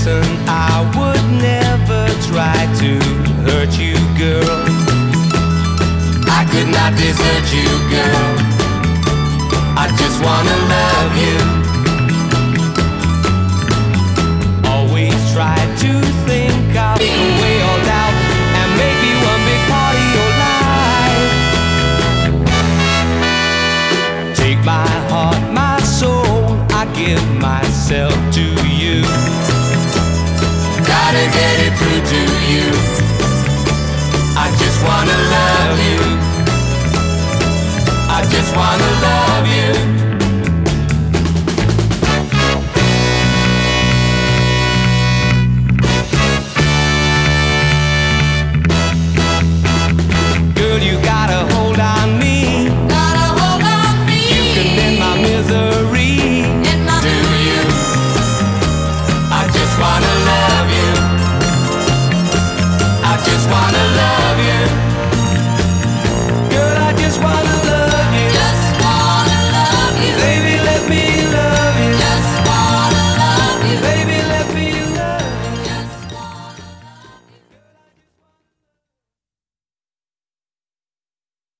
listen, I would never try to hurt you, girl. I could not desert you, girl. I just wanna love you.